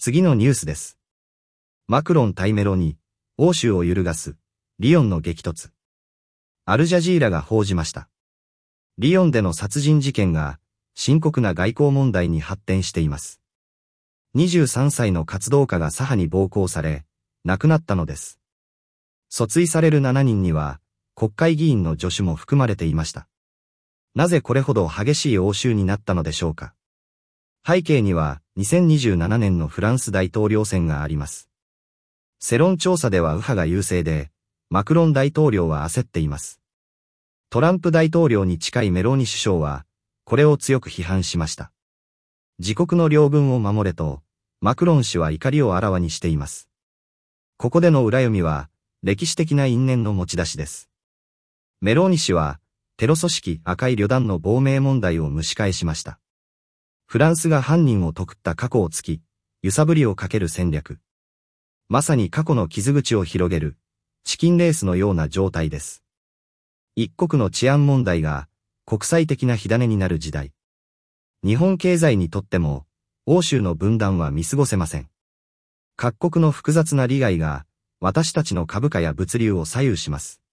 次のニュースです。マクロン対メロニ、欧州を揺るがす、リヨンの激突。アルジャジーラが報じました。リヨンでの殺人事件が、深刻な外交問題に発展しています。23歳の活動家が左派に暴行され、亡くなったのです。訴追される7人には、国会議員の助手も含まれていました。なぜこれほど激しい応酬になったのでしょうか。背景には、2027年のフランス大統領選があります。世論調査では右派が優勢で、マクロン大統領は焦っています。トランプ大統領に近いメローニ首相は、これを強く批判しました。自国の領分を守れと、マクロン氏は怒りをあらわにしています。ここでの裏読みは、歴史的な因縁の持ち出しです。メローニ氏は、テロ組織赤い旅団の亡命問題を蒸し返しました。フランスが犯人を告った過去を突き、揺さぶりをかける戦略。まさに過去の傷口を広げる、チキンレースのような状態です。一国の治安問題が、国際的な火種になる時代。日本経済にとっても、欧州の分断は見過ごせません。各国の複雑な利害が、私たちの株価や物流を左右します。